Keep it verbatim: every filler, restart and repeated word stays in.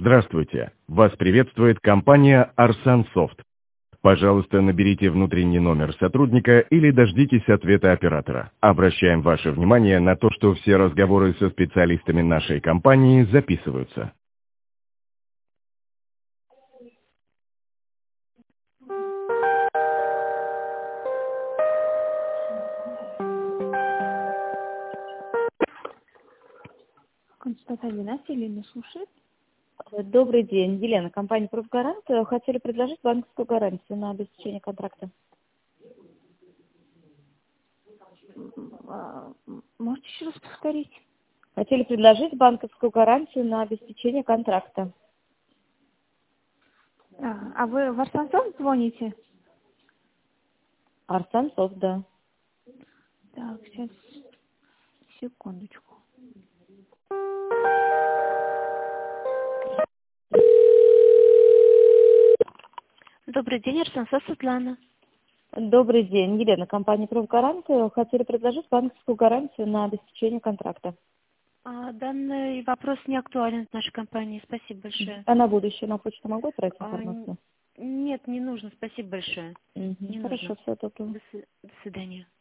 Здравствуйте! Вас приветствует компания Арсан Софт. Пожалуйста, наберите внутренний номер сотрудника или дождитесь ответа оператора. Обращаем ваше внимание на то, что все разговоры со специалистами нашей компании записываются. Константин Династия, Елена слушает. Добрый день, Елена, компания «Профгарант». Хотели предложить банковскую гарантию на обеспечение контракта. А, Можете еще раз повторить? Хотели предложить банковскую гарантию на обеспечение контракта. А, а вы в Арсенсов звоните? Арсан Софт, да. Так, сейчас, секундочку. Добрый день, Арсенсов Светлана. Добрый день, Елена, компания «Профгарант». Хотели предложить банковскую гарантию на обеспечение контракта. А, данный вопрос не актуален в нашей компании. Спасибо большое. А на будущее на почту могу отправить А, информацию? нет, не нужно. Спасибо большое. Мгм. Не Хорошо, нужно. все, доброго. До, сви- до свидания.